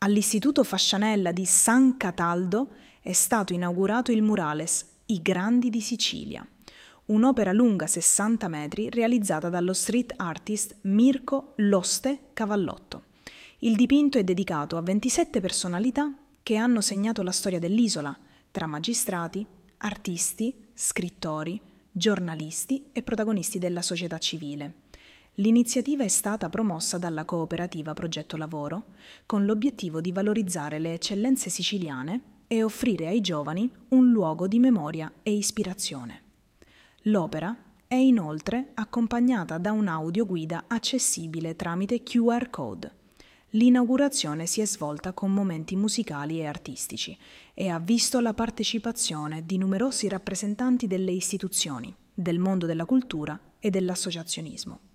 All'Istituto Fascianella di San Cataldo è stato inaugurato il murales I Grandi di Sicilia, un'opera lunga 60 metri realizzata dallo street artist Mirko Loste Cavallotto. Il dipinto è dedicato a 27 personalità che hanno segnato la storia dell'isola, tra magistrati, artisti, scrittori, giornalisti e protagonisti della società civile. L'iniziativa è stata promossa dalla cooperativa Progetto Lavoro con l'obiettivo di valorizzare le eccellenze siciliane e offrire ai giovani un luogo di memoria e ispirazione. L'opera è inoltre accompagnata da un'audioguida accessibile tramite QR code. L'inaugurazione si è svolta con momenti musicali e artistici e ha visto la partecipazione di numerosi rappresentanti delle istituzioni, del mondo della cultura e dell'associazionismo.